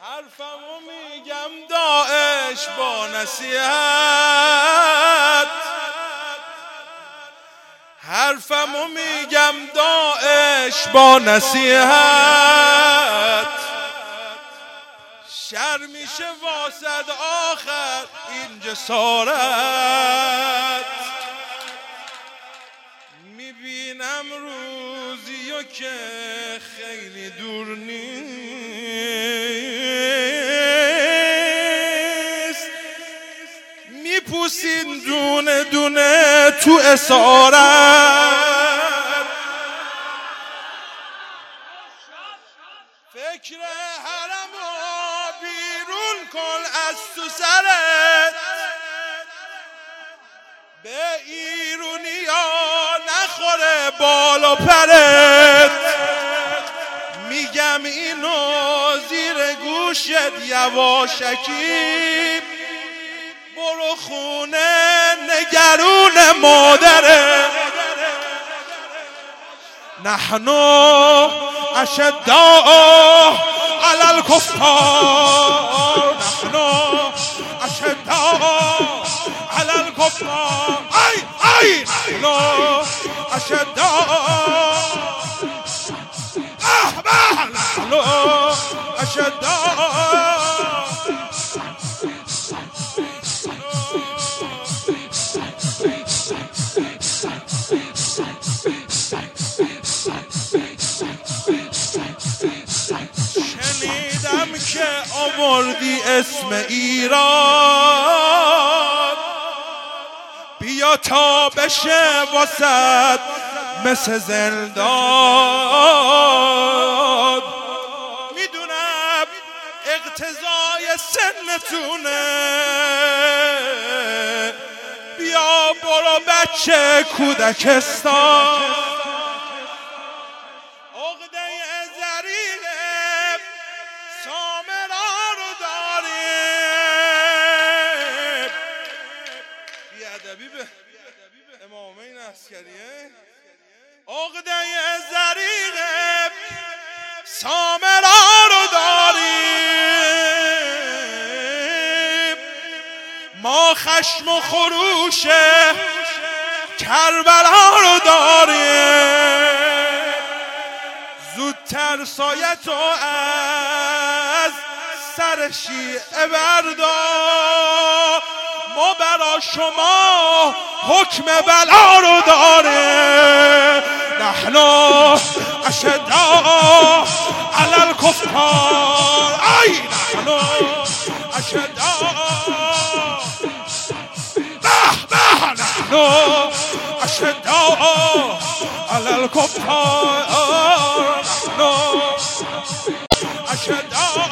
حرفمو میگم داعش با نصیحت، حرفمو میگم داعش با نصیحت. شر میشه واسد آخر این جسارت. میبینم روزیو که خیلی دور نیست، میپوسین دونه دونه تو اسارت. فکر حرمو بیرون کن از تو سرت، به ایرونیا نخوره بال و پرت. میگم اینو زیر گوشت یواشکی، برو خونه نگرون مادره. نحنو اشداء علی الکفار، نحنو اشداء علی الکفار. ای نحنو اشداء، نحنو اشداء. شنیدم که آوردی اسم ایران، بیا تا بشه واسد مثل زندان. میدونم اقتضای سنتونه، بیا برو بچه کودکستان. امامین عسکریه عقده زریق سامرا رو داریم، ما خشم و خروش کربلا رو داریم. زودتر سایتو از سر شیعه بردار، ما برا شما حکم بلا رو داره. نحنو اشداء علی الکفار، ای نحنو اشداء، نحنو اشداء علی الکفار، نحنو اشداء،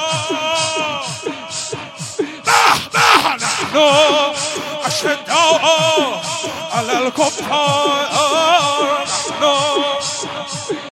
نحنو اشداء علی الکفار.